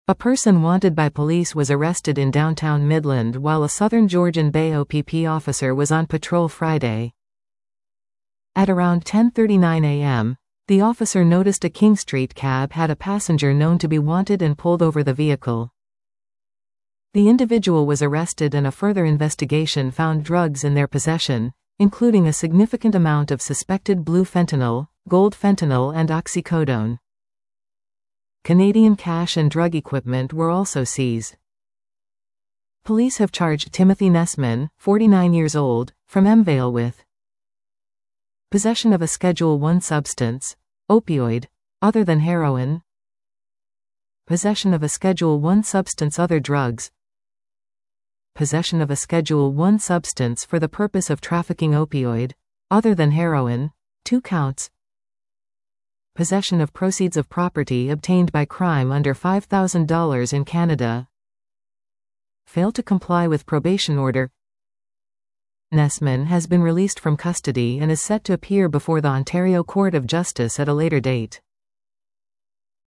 A person wanted by police was arrested in downtown Midland while a Southern Georgian Bay OPP officer was on patrol Friday. At around 10:39 a.m., the officer noticed a King Street cab had a passenger known to be wanted and pulled over the vehicle. The individual was arrested and a further investigation found drugs in their possession, including a significant amount of suspected blue fentanyl, gold fentanyl and oxycodone. Canadian cash and drug equipment were also seized. Police have charged Timothy Nessman, 49 years old, from Emvale with possession of a Schedule I substance, opioid, other than heroin, possession of a Schedule I substance other drugs, possession of a Schedule I substance for the purpose of trafficking opioid, other than heroin, 2 counts, possession of proceeds of property obtained by crime under $5,000 in Canada, failed to comply with probation order. Nessman has been released from custody and is set to appear before the Ontario Court of Justice at a later date.